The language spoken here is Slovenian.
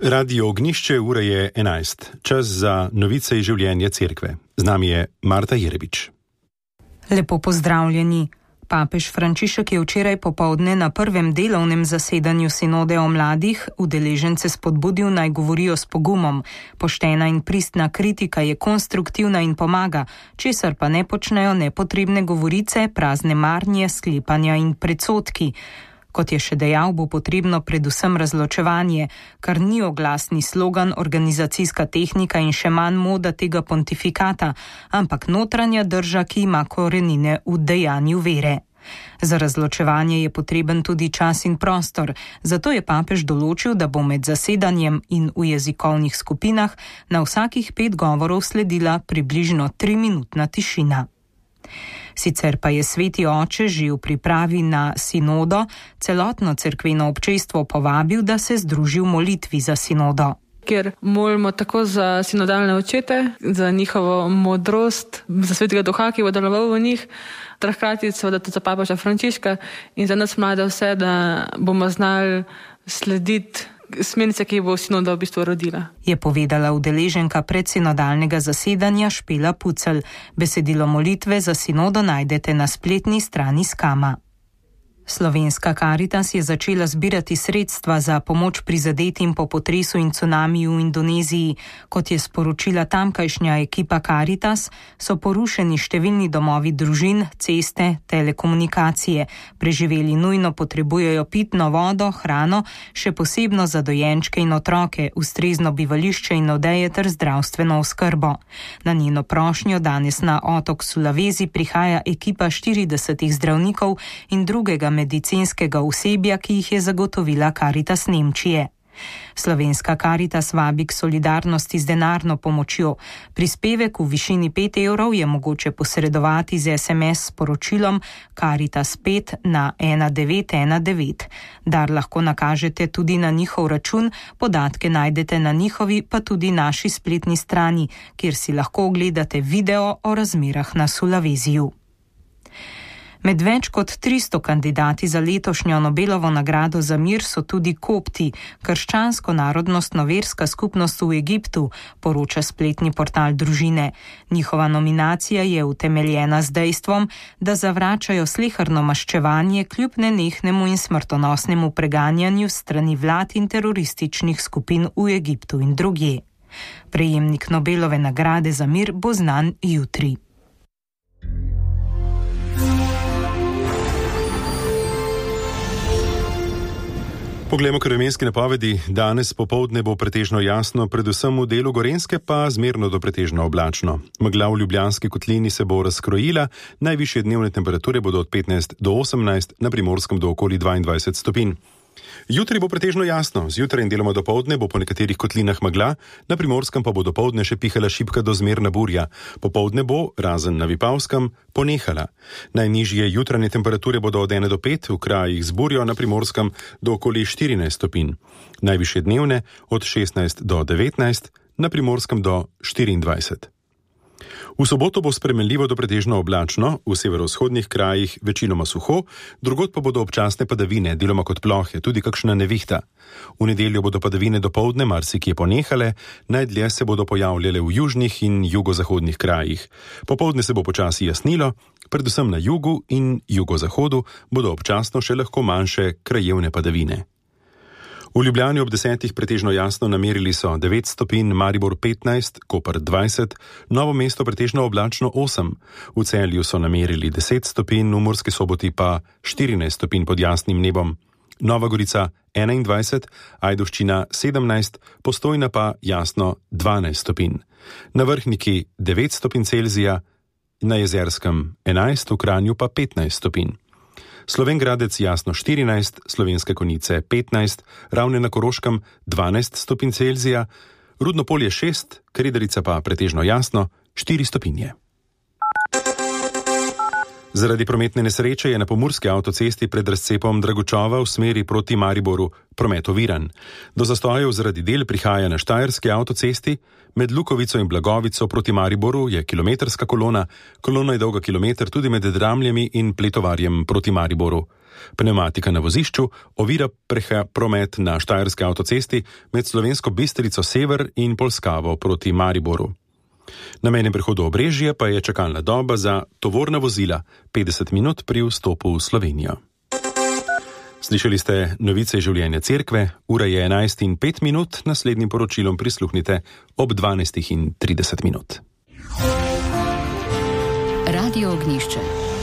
Radio Ognišče, ura je 11. Čas za novice iz življenja cerkve. Z nami je Marta Jerebič. Lepo pozdravljeni. Papež Frančišek je včeraj popoldne na prvem delovnem zasedanju sinode o mladih udeležence spodbudil, naj govorijo s pogumom. Poštena in pristna kritika je konstruktivna in pomaga, česar pa ne počnejo nepotrebne govorice, prazne marnje, sklepanja in predsodki. Kot je še dejal, bo potrebno predvsem razločevanje, kar ni oglasni slogan, organizacijska tehnika in še manj moda tega pontifikata, ampak notranja drža, ki ima korenine v dejanju vere. Za razločevanje je potreben tudi čas in prostor, zato je papež določil, da bo med zasedanjem in v jezikovnih skupinah na vsakih 5 govorov sledila približno 3-minutna tišina. Sicer pa je sveti oče že v pripravi na sinodo celotno cerkveno občestvo povabil, da se združi v molitvi za sinodo. Ker molimo tako za sinodalne očete, za njihovo modrost, za svetega duha, ki bo deloval v njih, ter hkrati seveda tudi za papeža Frančiška in za nas mlade vse, da bomo znali slediti smernice, ki bo sinoda v bistvu rodila. Je povedala udeleženka predsinodalnega zasedanja Špela Pucelj. Besedilo molitve za sinodo najdete na spletni strani Skama. Slovenska Karitas je začela zbirati sredstva za pomoč prizadetim po potresu in cunamiju v Indoneziji. Kot je sporočila tamkajšnja ekipa Karitas, so porušeni številni domovi družin, ceste, telekomunikacije. Preživeli nujno potrebujejo pitno vodo, hrano, še posebno za dojenčke in otroke, ustrezno bivališče in odeje ter zdravstveno oskrbo. Na njeno prošnjo danes na otok Sulawesi prihaja ekipa 40 zdravnikov in drugega medicinskega osebja, ki jih je zagotovila Karitas Nemčije. Slovenska Karitas vabi k solidarnosti z denarno pomočjo. Prispevek v višini 5 evrov je mogoče posredovati z SMS sporočilom Karitas 5 na 1919. Dar lahko nakažete tudi na njihov račun, podatke najdete na njihovi pa tudi naši spletni strani, kjer si lahko ogledate video o razmerah na Sulawesiju. Med več kot 300 kandidati za letošnjo Nobelovo nagrado za mir so tudi kopti, krščansko narodnostno-verska skupnost v Egiptu, poroča spletni portal Družine. Njihova nominacija je utemeljena z dejstvom, da zavračajo sleherno maščevanje kljub nenehnemu in smrtonosnemu preganjanju strani vlad in terorističnih skupin v Egiptu in drugje. Prejemnik Nobelove nagrade za mir bo znan jutri. Poglejmo k vremenski napovedi. Danes popoldne bo pretežno jasno, predvsem v delu Gorenjske pa zmerno do pretežno oblačno. Megla v Ljubljanski kotlini se bo razkrojila, najvišje dnevne temperature bodo od 15 do 18, na Primorskem do okoli 22 stopinj. Jutri bo pretežno jasno, zjutraj in deloma dopoldne bo po nekaterih kotlinah megla, na Primorskem pa bo dopoldne še pihala šibka do zmerna burja. Popoldne bo, razen na Vipavskem, ponehala. Najnižje jutranje temperature bodo od 1 do 5, v krajih z burjo, na Primorskem do okoli 14 stopinj. Najvišje dnevne od 16 do 19, na Primorskem do 24. V soboto bo spremenljivo do pretežno oblačno, v severovzhodnih krajih večinoma suho, drugod pa bodo občasne padavine, deloma kot plohe, tudi kakšna nevihta. V nedeljo bodo padavine dopoldne marsikje ponehale, najdlje se bodo pojavljale v južnih in jugozahodnih krajih. Popoldne se bo počasi jasnilo, predvsem na jugu in jugozahodu bodo občasno še lahko manjše krajevne padavine. V Ljubljani ob 10 pretežno jasno namerili so 9 stopinj, Maribor 15, Koper 20, Novo mesto pretežno oblačno 8, v Celju so namerili 10 stopinj, v Murski Soboti pa 14 stopinj pod jasnim nebom, Nova Gorica 21, Ajdovščina 17, Postojna pa jasno 12 stopinj. Na Vrhniki 9 stopinj Celzija, na Jezerskem 11, v Kranju pa 15 stopinj. Slovenj Gradec jasno 14, Slovenske Konjice 15, Ravne na Koroškem 12 stopinj Celzija, Rudno Polje 6, Kredarica pa pretežno jasno 4 stopinje. Zaradi prometne nesreče je na pomurski avtocesti pred razcepom Dragočova v smeri proti Mariboru promet oviran. Do zastojev zaradi del prihaja na štajerski avtocesti, med Lukovico in Blagovico proti Mariboru je kilometrska kolona, kolona je dolga kilometer tudi med Dramljami in Pletovarjem proti Mariboru. Pneumatika na vozišču ovira promet na štajerski avtocesti med Slovensko Bistrico sever in Polskavo proti Mariboru. Na mejnem prehodu Obrežje pa je čakalna doba za tovorna vozila 50 minut pri vstopu v Slovenijo. Slišali ste novice življenja cerkve, ura je 11:05, naslednjim poročilom prisluhnite ob 12:30. Radio Ognjišče.